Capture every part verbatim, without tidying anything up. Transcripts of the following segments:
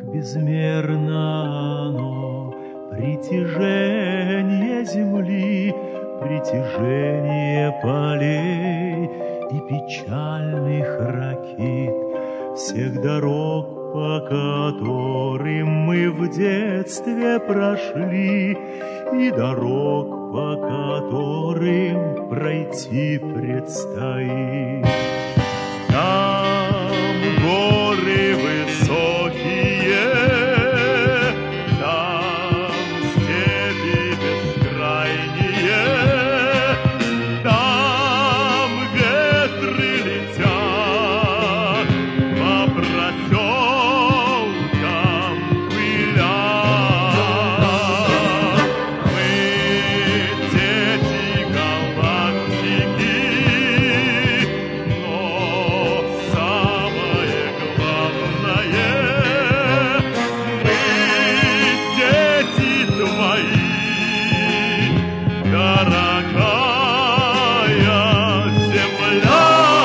безмерно оно, притяжение земли, притяжение полей и печальных ракит, всех дорог, по которым мы в детстве прошли, и дорог, по которым пройти предстоит. Там горы высокие, там степи бескрайние, там ветры летят по проселкам пылят. Мы дети галактики, но самое главное, мы дети твои, дорогая земля.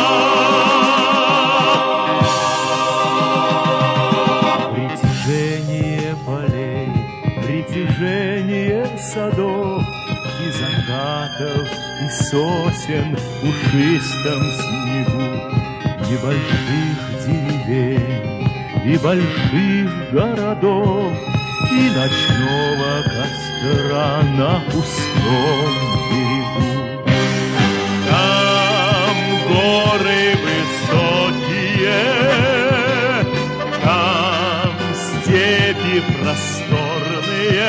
Притяжение полей, притяжение садов и закатов, и сосен в пушистом снегу, небольших деревень и больших городов, и ночного костра на пустом берегу. Там горы высокие, там степи просторные,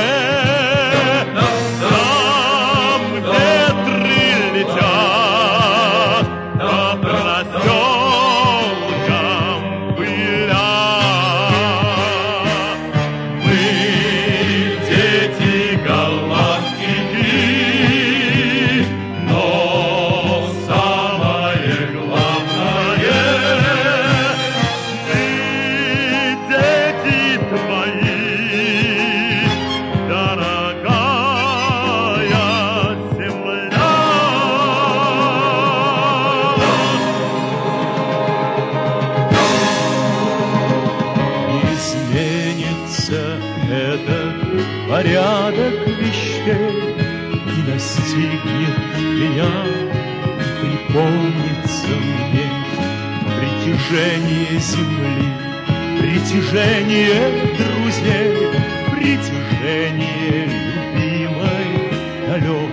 там ветры летят по проселкам пылят. Мы дети галактики, но самое главное, мы дети твои, дорогая земля. Изменится этот порядок вещей, и настигнет меня, и припомнится мне притяжение земли, притяжение друзей, притяжение любимой далекой